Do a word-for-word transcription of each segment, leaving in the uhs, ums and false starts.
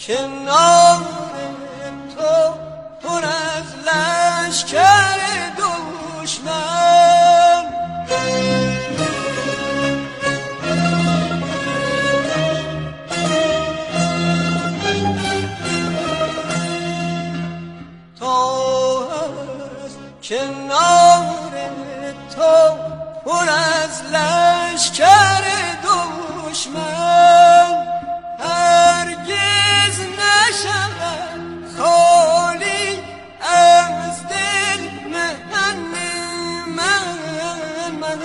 کنار تو پر از لشکر دشمن. تا از کنار تو پر از لشکر دشمن هرگز نشود خالی از دل من من من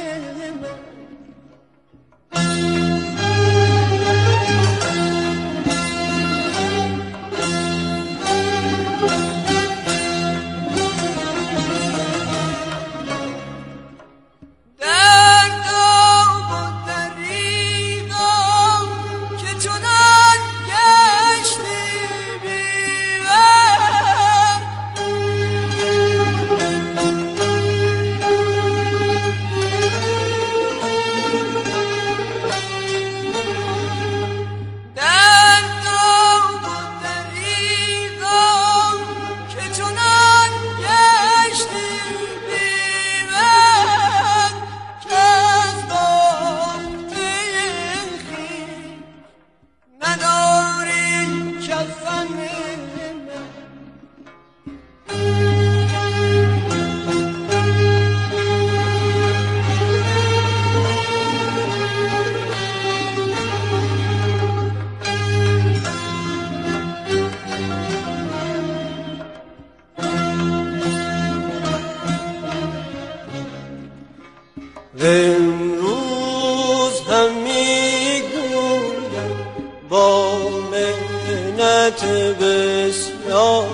امروز هم میگویم با منت بسیار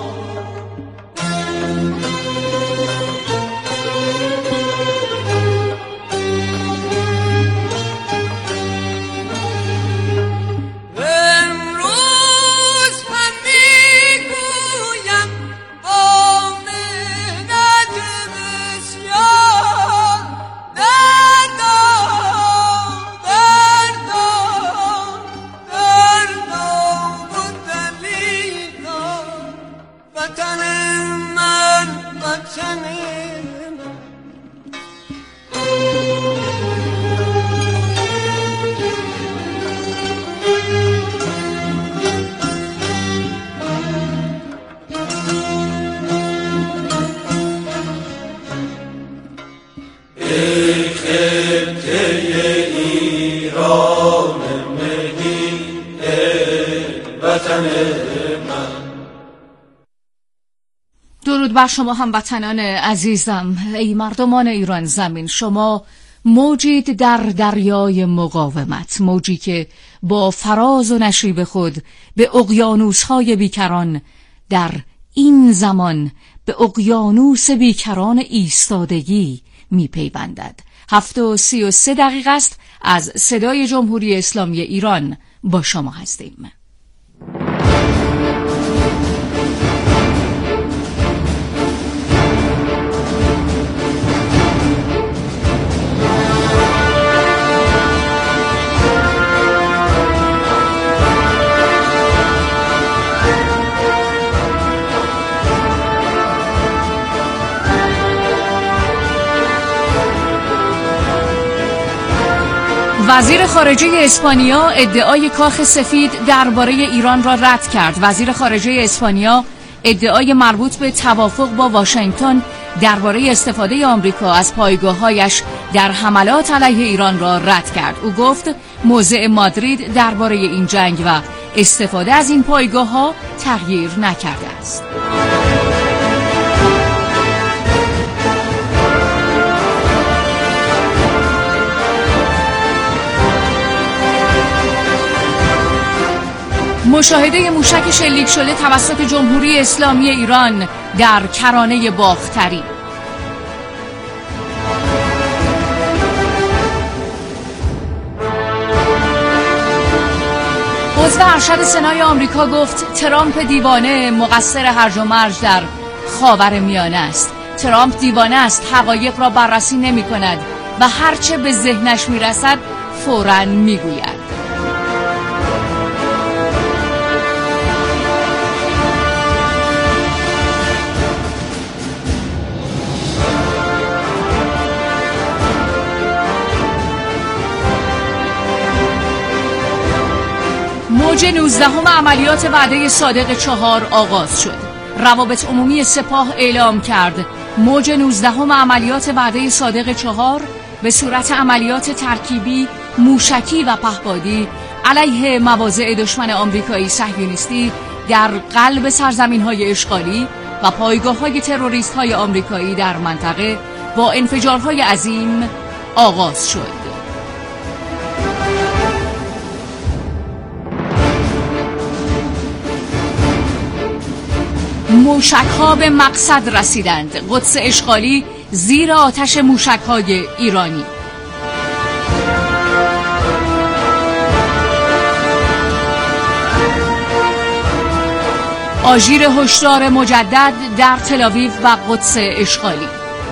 درود بر شما هموطنان عزیزم. ای مردمان ایران زمین، شما موجید در دریای مقاومت، موجی که با فراز و نشیب خود به اقیانوس‌های بیکران در این زمان به اقیانوس بیکران ایستادگی میپیوندد. هفت و سی و سه دقیقه است از صدای جمهوری اسلامی ایران با شما هستیم. وزیر خارجه اسپانیا ادعای کاخ سفید درباره ایران را رد کرد. وزیر خارجه اسپانیا ادعای مربوط به توافق با واشنگتن درباره استفاده آمریکا از پایگاه‌هایش در حملات علیه ایران را رد کرد. او گفت موضع مادرید درباره این جنگ و استفاده از این پایگاه‌ها تغییر نکرده است. مشاهده موشک شلیک شده توسط جمهوری اسلامی ایران در کرانه باختری. عضو ارشد سنای آمریکا گفت ترامپ دیوانه مقصر هرج و مرج در خاورمیانه است. ترامپ دیوانه است، حقایق را بررسی نمی کند و هرچه به ذهنش می رسد فوراً می گوید. موج نوزدهم عملیات وعده صادق چهار آغاز شد. روابط عمومی سپاه اعلام کرد موج نوزدهم عملیات وعده صادق چهار به صورت عملیات ترکیبی، موشکی و پهپادی علیه مواضع دشمن آمریکایی صهیونیستی در قلب سرزمین‌های اشغالی و پایگاه‌های تروریست‌های آمریکایی در منطقه با انفجارهای عظیم آغاز شد. موشک‌ها به مقصد رسیدند. قدس اشغالی زیر آتش موشک‌های ایرانی. آژیر هشدار مجدد در تل‌آویو و قدس اشغالی.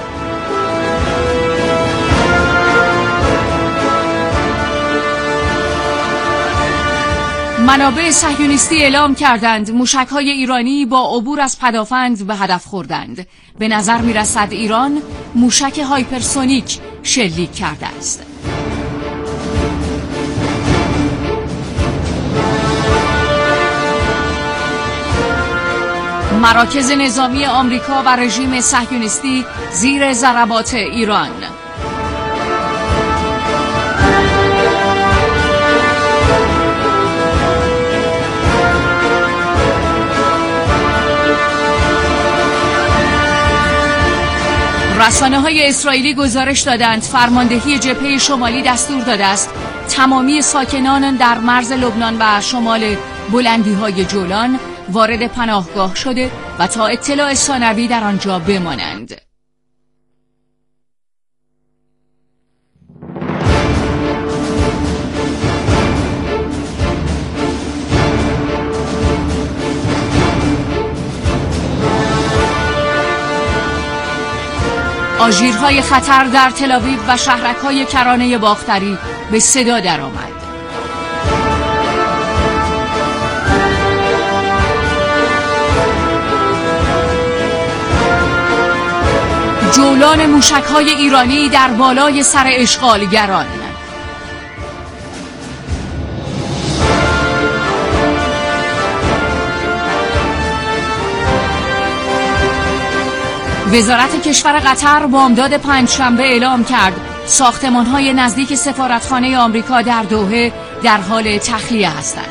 منابع صهیونیستی اعلام کردند موشک‌های ایرانی با عبور از پدافند به هدف خوردند. به نظر می‌رسد ایران موشک هایپرسونیک شلیک کرده است. مراکز نظامی آمریکا و رژیم صهیونیستی زیر ضربات ایران. رسانه‌های اسرائیلی گزارش دادند فرماندهی جبهه شمالی دستور داده است تمامی ساکنان در مرز لبنان و شمال بلندی‌های جولان وارد پناهگاه شده و تا اطلاع ثانوی در آنجا بمانند. آژیرهای خطر در تل‌آویو و شهرک‌های کرانه باختری به صدا درآمد. جولان موشک‌های ایرانی در بالای سر اشغالگران. وزارت کشور قطر بامداد پنجشنبه اعلام کرد ساختمان‌های نزدیک سفارتخانه آمریکا در دوحه در حال تخلیه هستند.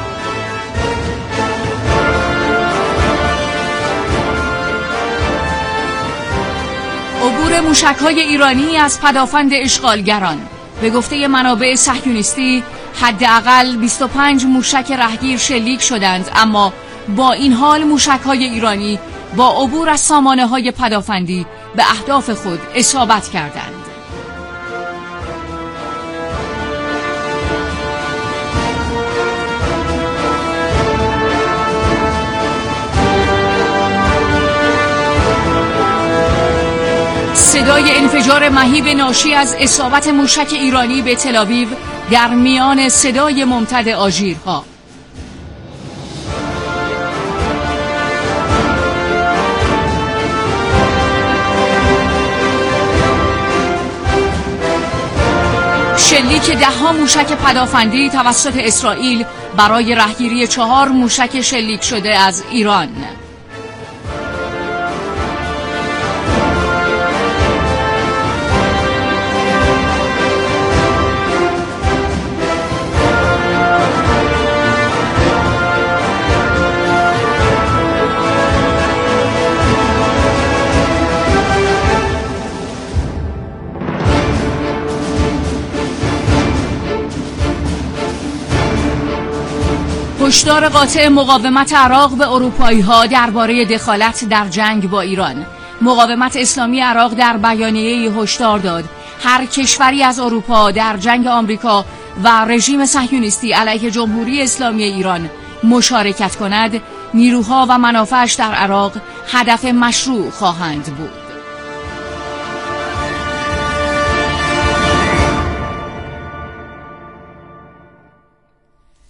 عبور موشک‌های ایرانی از پدافند اشغالگران. به گفته منابع صهیونیستی حداقل بیست و پنج موشک رهگیر شلیک شدند، اما با این حال موشک‌های ایرانی با عبور از سامانه‌های پدافندی به اهداف خود اصابت کردند. صدای انفجار مهیب ناشی از اصابت موشک ایرانی به تل‌آویو در میان صدای ممتد آژیرها. شلیک ده‌ها موشک پدافندی توسط اسرائیل برای رهگیری چهار موشک شلیک شده از ایران. هشدار قاطع مقاومت عراق به اروپایی‌ها درباره دخالت در جنگ با ایران. مقاومت اسلامی عراق در بیانیه‌ای هشدار داد هر کشوری از اروپا در جنگ آمریکا و رژیم صهیونیستی علیه جمهوری اسلامی ایران مشارکت کند، نیروها و منافعش در عراق هدف مشروع خواهند بود.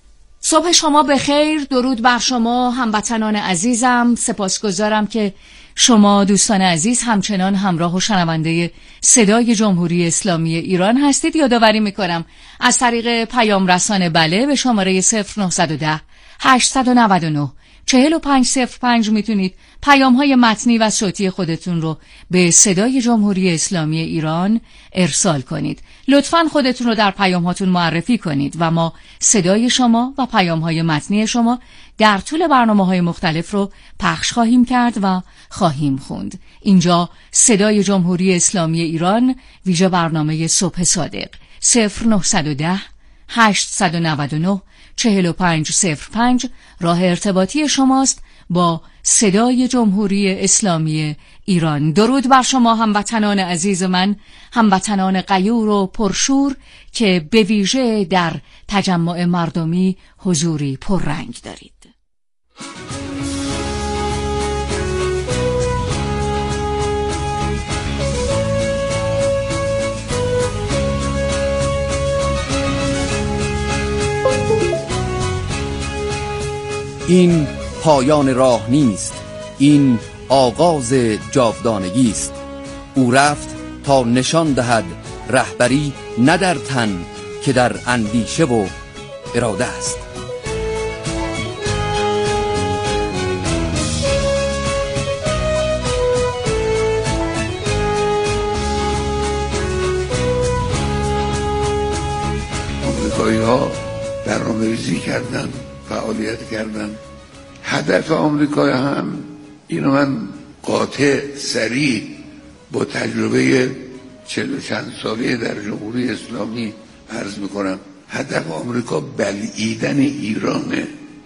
صبح شما بخیر. درود بر شما هموطنان عزیزم. سپاسگزارم که شما دوستان عزیز همچنان همراه و شنونده صدای جمهوری اسلامی ایران هستید. یادآوری میکنم از طریق پیام رسان بله به شماره صفر نه یک صفر هشت نه نه چهل و پنج صفر پنج میتونید پیام های متنی و صوتی خودتون رو به صدای جمهوری اسلامی ایران ارسال کنید. لطفاً خودتون رو در پیام هاتون معرفی کنید و ما صدای شما و پیام های متنی شما در طول برنامه های مختلف رو پخش خواهیم کرد و خواهیم خوند. اینجا صدای جمهوری اسلامی ایران، ویژه برنامه صبح صادق. صفر نه یک صفر هشت نه نه چهل و پنج صفر پنج راه ارتباطی شماست با صدای جمهوری اسلامی ایران. درود بر شما هموطنان عزیز من، هموطنان غیور و پرشور که به ویژه در تجمع مردمی حضوری پررنگ دارید. این پایان راه نیست، این آغاز جاودانگی است. او رفت تا نشان دهد رهبری نه در تن که در اندیشه و اراده است. آمریکایی‌ها برنامه‌ریزی کردن، فعالیت کردن. هدف آمریکا هم اینو من قاطع صریح با تجربه چهل و چند ساله در جمهوری اسلامی عرض میکنم، هدف آمریکا بلعیدن ایرانه.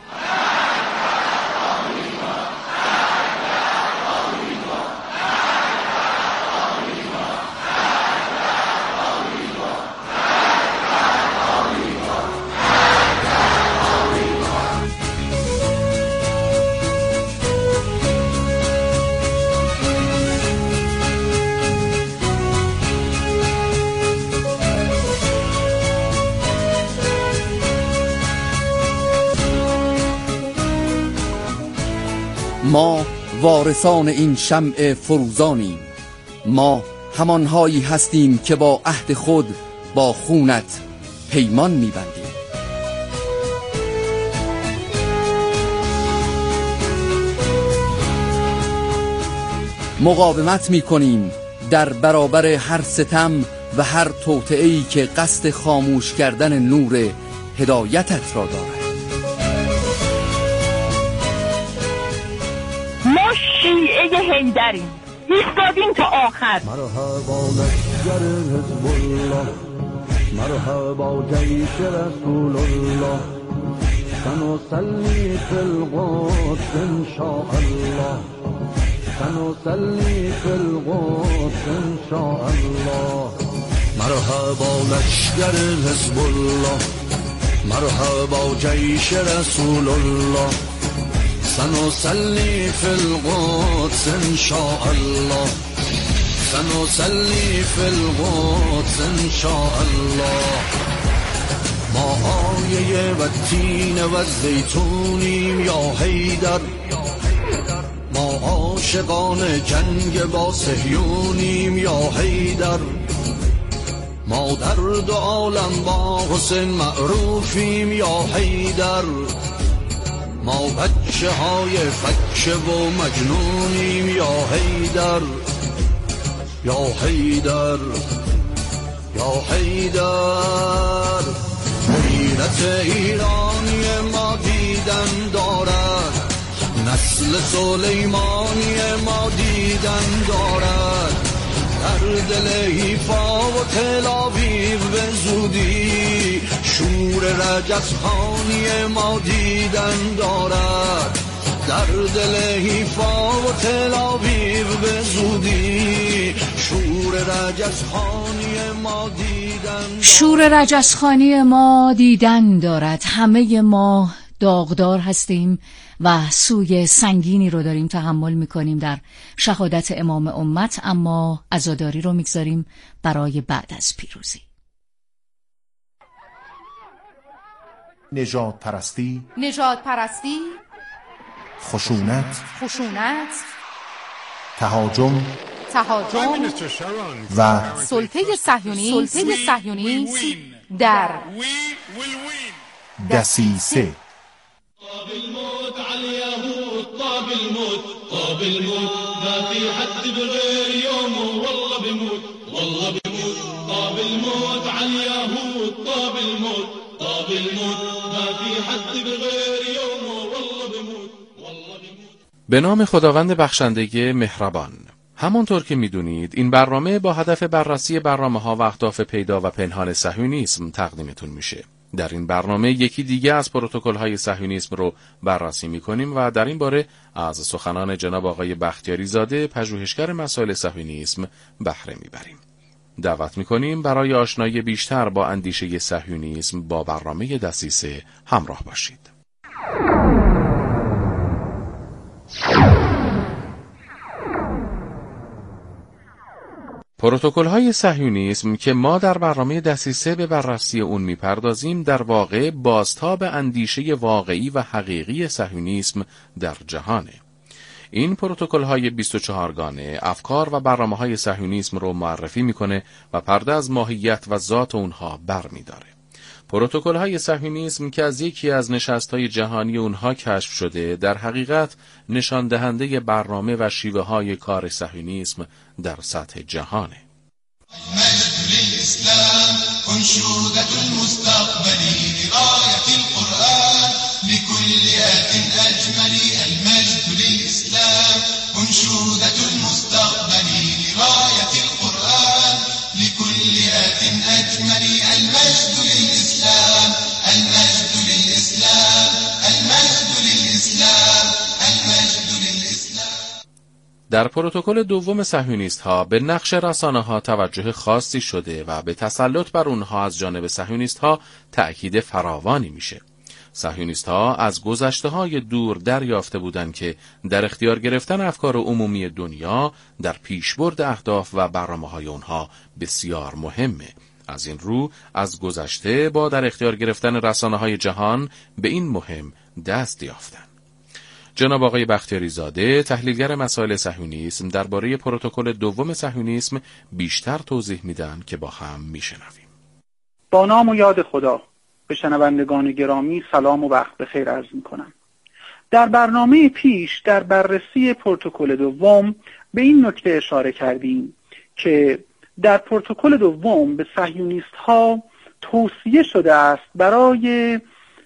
ما وارثان این شمع فروزانیم، ما همانهایی هستیم که با عهد خود با خونت پیمان می‌بندیم. مقاومت می‌کنیم در برابر هر ستم و هر توطئه‌ای که قصد خاموش کردن نور هدایتت را دارد. شیعه حیدریم، ایستادیم تا آخر. مرحبا لشکر حزب الله، مرحبا جیش رسول الله، سنصلي في القدس ان شاء الله، سنصلي في القدس ان شاء الله. مرحبا لشکر حزب الله، مرحبا جیش رسول الله، سنصلي في القدس ان شاء الله، سنصلي في القدس ان شاء الله. ما آیه و تین و زیتونیم یا حیدر، ما عاشقان جنگ با صهیونیم یا حیدر، ما در دو عالم با حسین معروفیم یا حیدر، ما بچه های فکه و مجنونیم یا حیدر، یا حیدر، یا حیدر. غیرت ایرانی ما دیدن دارد، نسل سلیمانی ما دیدن دارد، در دل حیفا و تل آویو به زودی شور رجزخانی ما دیدن دارد، در دل حیفا و تل آویو به زودی شور رجزخانی ما دیدن. شور رجزخانی ما دیدن دارد. همه ما داغدار هستیم و سوی سنگینی رو داریم تحمل میکنیم در شهادت امام امت، اما عزاداری رو میگذاریم برای بعد از پیروزی. نژاد پرستی، نژاد پرستی، خشونت، خشونت، تهاجم تهاجم و سلطه صهیونی سلطه صهیونی در دسیسه. طاب الموت على اليهود، طاب الموت طاب الموت ما في حد بغير يومه والله بموت والله بموت. طاب الموت على اليهود، طاب الموت طاب الموت ما في حد بغير يومه والله بموت والله بموت. به نام خداوند بخشنده مهربان. همانطور که میدونید این برنامه با هدف بررسی برنامه‌ها و اهداف پیدا و پنهان صهیونیسم تقدیمتون میشه. در این برنامه یکی دیگه از پروتکل‌های صهیونیسم رو بررسی می‌کنیم و در این باره از سخنان جناب آقای بختیاری زاده پژوهشگر مسائل صهیونیسم بهره می‌بریم. دعوت می‌کنیم برای آشنایی بیشتر با اندیشه صهیونیسم با برنامه دسیسه همراه باشید. پروتکل‌های صهیونیسم که ما در برنامه دسیسه به بررسی اون میپردازیم در واقع بازتاب اندیشه واقعی و حقیقی صهیونیسم در جهانه. این پروتکل‌های بیست و چهار گانه افکار و برنامه‌های صهیونیسم رو معرفی میکنه و پرده از ماهیت و ذات اونها برمیداره. پروتکل‌های صهیونیسم که از یکی از نشست‌های جهانی اونها کشف شده در حقیقت نشان دهنده برنامه و شیوه‌های کار صهیونیسم در سطح جهانه. المجد للإسلام أنشودة المستقبل لغاية القرآن لكل آت أجمل. المجد للإسلام أنشودة المستقبل لغاية القرآن لكل آت أجمل. المجد للإسلام المجد للإسلام المجد للإسلام المجد للإسلام. در پروتکل دوم صهیونیست‌ها به نقش رسانه‌ها توجه خاصی شده و به تسلط بر اونها از جانب صهیونیست‌ها تأکید فراوانی میشه. صهیونیست‌ها از گذشته‌های دور دریافته بودند که در اختیار گرفتن افکار عمومی دنیا در پیشبرد اهداف و برنامه‌های اونها بسیار مهمه. از این رو از گذشته با در اختیار گرفتن رسانه‌های جهان به این مهم دست یافتند. جناب آقای بختیاری زاده تحلیلگر مسائل صهیونیسم درباره پروتکل دوم صهیونیسم بیشتر توضیح میدن که با هم میشنویم. با نام و یاد خدا. به شنوندگان گرامی سلام و وقت بخیر عرض میکنم. در برنامه پیش در بررسی پروتکل دوم به این نکته اشاره کردیم که در پروتکل دوم به صهیونیست ها توصیه شده است برای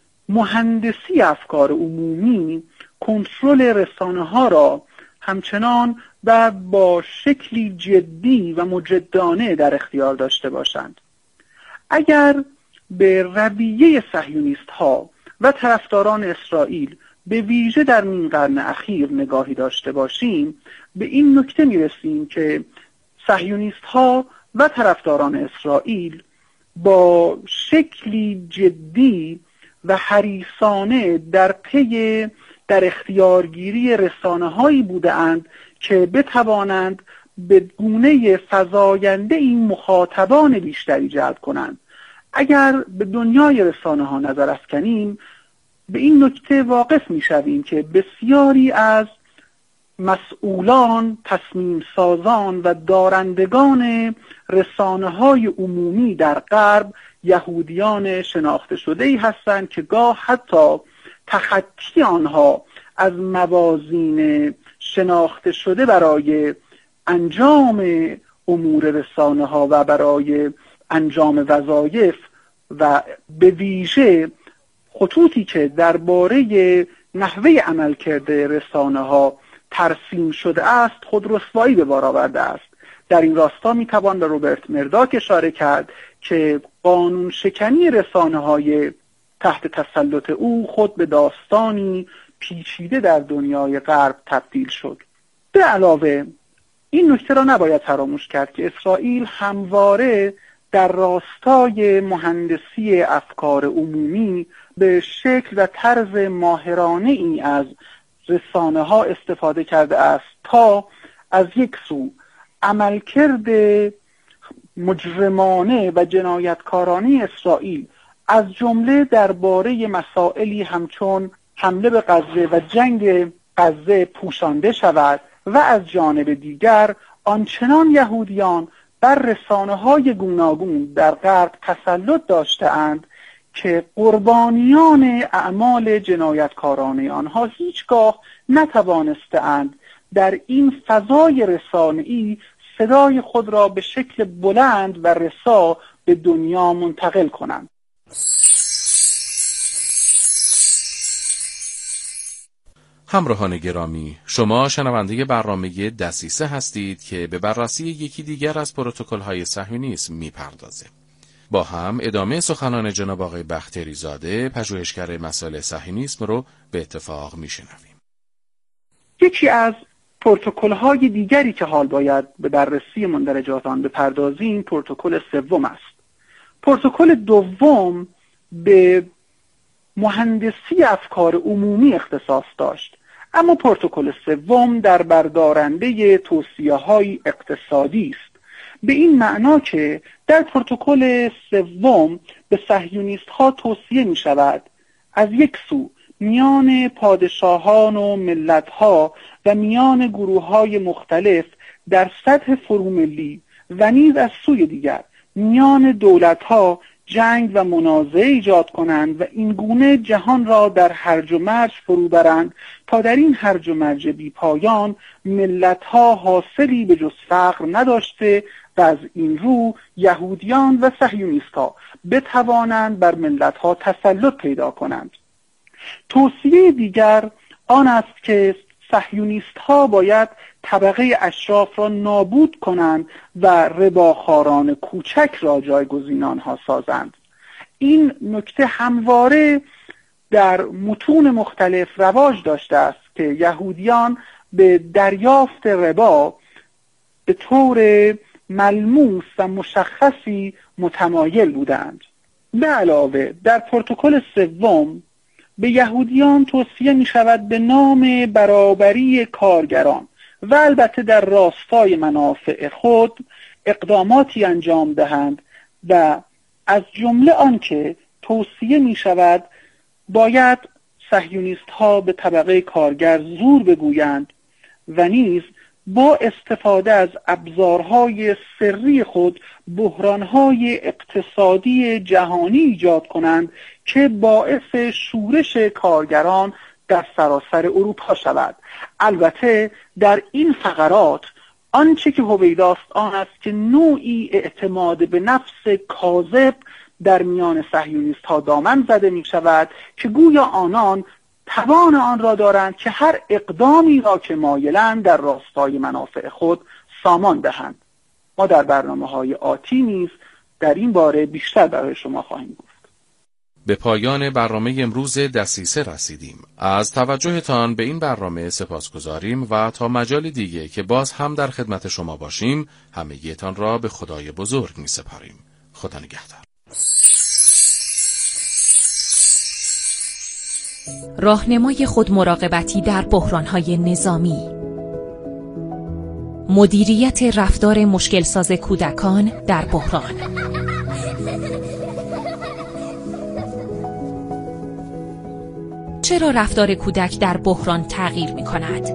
مهندسی افکار عمومی کنترل رسانه ها را همچنان و با شکلی جدی و مجدانه در اختیار داشته باشند. اگر به رویه صهیونیست ها و طرفداران اسرائیل به ویژه در نیم قرن اخیر نگاهی داشته باشیم به این نکته میرسیم که صهیونیست ها و طرفداران اسرائیل با شکلی جدی و حریصانه در پی در اختیارگیری رسانه هایی بودند که بتوانند به گونه فزاینده این مخاطبان بیشتری جلب کنند. اگر به دنیای رسانه ها نظر افکنیم به این نکته واقف می شویم که بسیاری از مسئولان، تصمیم سازان و دارندگان رسانه های عمومی در غرب یهودیان شناخته شده ای هستند که گاه حتی تخطی آنها از موازین شناخته شده برای انجام امور رسانه ها و برای انجام وظایف و به ویژه خطوطی که درباره نحوه عملکرد رسانه ها ترسیم شده است خود رسوایی به بار آورده است. در این راستا میتوان به روبرت مرداک اشاره کرد که قانون شکنی رسانه های تحت تسلط او خود به داستانی پیچیده در دنیای غرب تبدیل شد. به علاوه این نکته را نباید فراموش کرد که اسرائیل همواره در راستای مهندسی افکار عمومی به شکل و طرز ماهرانه ای از رسانه ها استفاده کرده است تا از یک سو عملکرد مجرمانه و جنایتکارانه اسرائیل از جمله درباره مسائلی همچون حمله به غزه و جنگ غزه پوشانده شود و از جانب دیگر آنچنان یهودیان بر رسانه‌های گوناگون در غرب تسلط داشته‌اند که قربانیان اعمال جنایتکارانه آنها هیچگاه نتوانسته‌اند در این فضای رسانه‌ای صدای خود را به شکل بلند و رسا به دنیا منتقل کنند. همراهان گرامی، شما شنونده برنامه دسیسه هستید که به بررسی یکی دیگر از پروتکل‌های صهیونیسم می‌پردازه. با هم ادامه سخنان جناب آقای بختیاری زاده، پژوهشگر مسائل صهیونیسم رو به اتفاق میشنویم. یکی از پروتکل‌های دیگری که حال باید به بررسی مندرجات آن بپردازیم پروتکل سوم است. پروتکل دوم به مهندسی افکار عمومی اختصاص داشت، اما پروتکل سوم در بردارنده توصیه‌های اقتصادی است، به این معنا که در پروتکل سوم به صهیونیست‌ها توصیه می شود از یک سو میان پادشاهان و ملت‌ها و میان گروه‌های مختلف در سطح فروملی و نیز از سوی دیگر میان دولت‌ها جنگ و منازعه ایجاد کنند و این گونه جهان را در هرج و مرج فرو برند تا در این هرج و مرج بی پایان ملت‌ها حاصلی به جز فقر نداشته و از این رو یهودیان و صهیونیست‌ها بتوانند بر ملت‌ها تسلط پیدا کنند. توصیه دیگر آن است که صهیونیست‌ها باید طبقه اشراف را نابود کنند و رباخواران کوچک را جایگزین آنها سازند. این نکته همواره در متون مختلف رواج داشته است که یهودیان به دریافت ربا به طور ملموس و مشخصی متمایل بودند. به علاوه در پروتکل سوم به یهودیان توصیه می شود به نام برابری کارگران و البته در راستای منافع خود اقداماتی انجام دهند و از جمله آنکه توصیه می شود باید صهیونیست ها به طبقه کارگر زور بگویند و نیز با استفاده از ابزارهای سری خود بحرانهای اقتصادی جهانی ایجاد کنند که باعث شورش کارگران در سراسر اروپا شود. البته در این فقرات آنچه که هویداست آن است که نوعی اعتماد به نفس کاذب در میان صهیونیست ها دامن زده می شود که گویا آنان توان آن را دارند که هر اقدامی را که مایلند در راستای منافع خود سامان دهند. ما در برنامه‌های آتی نیز در این باره بیشتر برای شما خواهیم گفت. به پایان برنامه امروز دسیسه رسیدیم. از توجهتان به این برنامه سپاسگزاریم و تا مجال دیگه که باز هم در خدمت شما باشیم همگیتان را به خدای بزرگ می سپاریم. خدا نگهدار. راهنمای خودمراقبتی در بحران‌های نظامی، مدیریت رفتار مشکلساز کودکان در بحران. چرا رفتار کودک در بحران تغییر می‌کند؟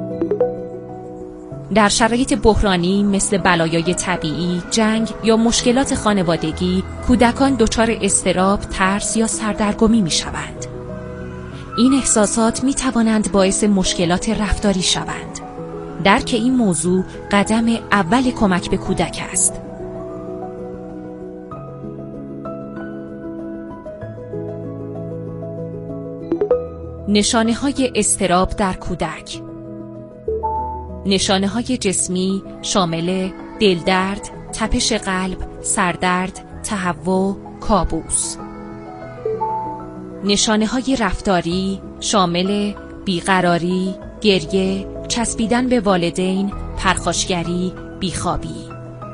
در شرایط بحرانی مثل بلایای طبیعی، جنگ یا مشکلات خانوادگی، کودکان دچار اضطراب، ترس یا سردرگمی می‌شوند. این احساسات می توانند باعث مشکلات رفتاری شوند. درک این موضوع قدم اول کمک به کودک است. نشانه های اضطراب در کودک. نشانه های جسمی شامل دلدرد، تپش قلب، سردرد، تهوع، کابوس. نشانه های رفتاری شامل بیقراری، گریه، چسبیدن به والدین، پرخاشگری، بیخوابی.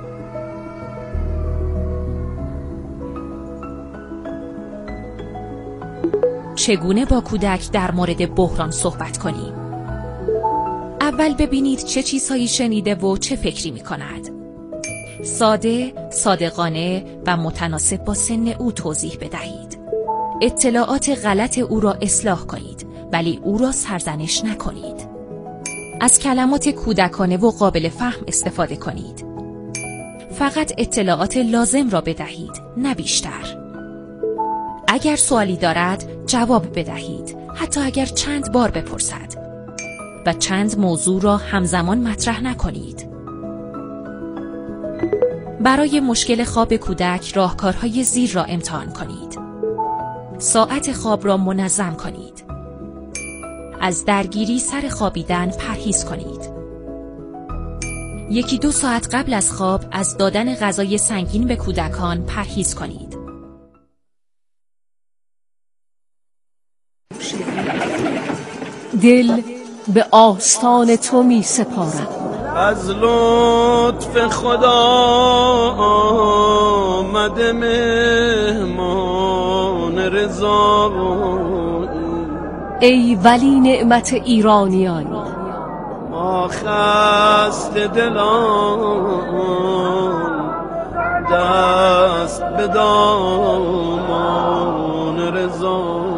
چگونه با کودک در مورد بحران صحبت کنیم؟ اول ببینید چه چیزهایی شنیده و چه فکری می کند. ساده، صادقانه و متناسب با سن او توضیح بدهید. اطلاعات غلط او را اصلاح کنید ولی او را سرزنش نکنید. از کلمات کودکانه و قابل فهم استفاده کنید. فقط اطلاعات لازم را بدهید، نه بیشتر. اگر سوالی دارد جواب بدهید، حتی اگر چند بار بپرسد، و چند موضوع را همزمان مطرح نکنید. برای مشکل خواب کودک راهکارهای زیر را امتحان کنید. ساعت خواب را منظم کنید. از درگیری سر خوابیدن پرهیز کنید. یکی دو ساعت قبل از خواب از دادن غذای سنگین به کودکان پرهیز کنید. دل به آستان تو می سپارم. از لطف خدا آمده مهمان رضا. ای ولی نعمت ایرانیان، ما خسته دلان دست به دامان رضایی.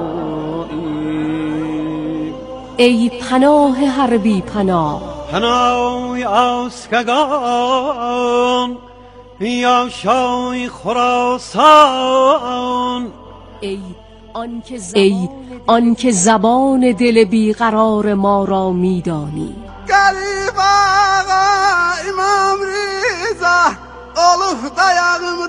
ای پناه هر بی پناه، پناه آسکگان یا شای خراسان. ای آنکه زبان, ای آنکه زبان دل بیقرار ما را میدانی. گریب آقا امام ریزا اولف دایاغم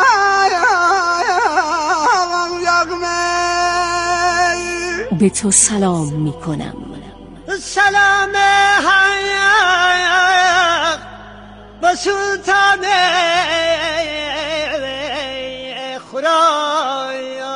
دایاغم یاغمی. به تو سلام میکنم. سلام حیاق به سلطان خدایا.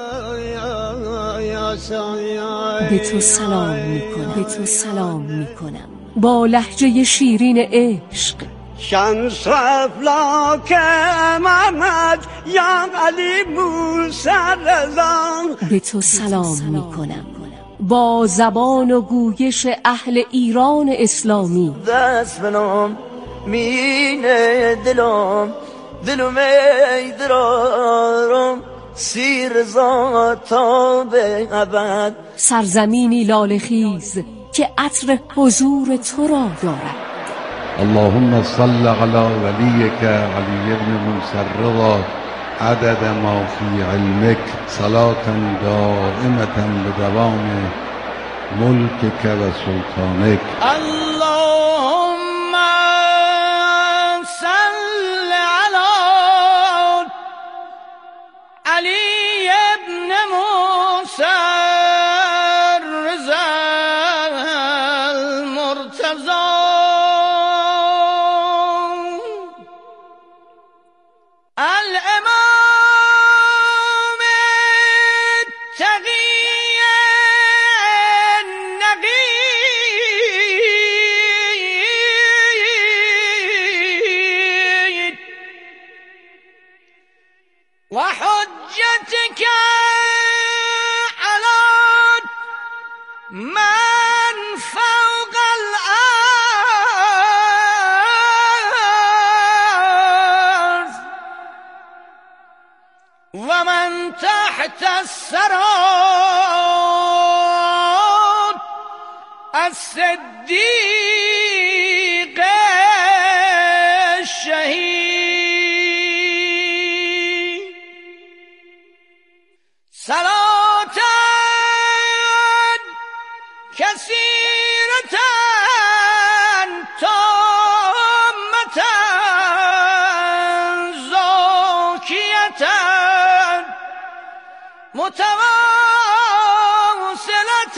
به تو سلام میکنم. به تو سلام میکنم با لهجه شیرین عشق. شمس افلاک محمد یا علی موسی رضا. به تو سلام میکنم با زبان و گویش اهل ایران اسلامی. دست بنام مینه دلم دلم ای درارم سیر ذاتا به ابد. سرزمینی لاله‌خیز که عطر حضور تو را دارد. اللهم صل علی ولیک علی ابن موسی الرضا عدد ما فی علمک صلاة دائمة بدوام ملکک و سلطانک. اللهم صل علی علی ابن موسی الرضا المرتضی. وحجتك على من فوق الأرض ومن تحت الثرى الصديق الشهيد. صلاة كثيرة تامة زاكية متواصلة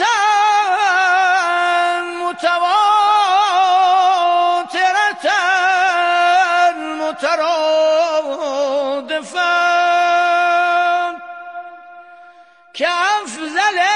متواترة مترادفة كأفضل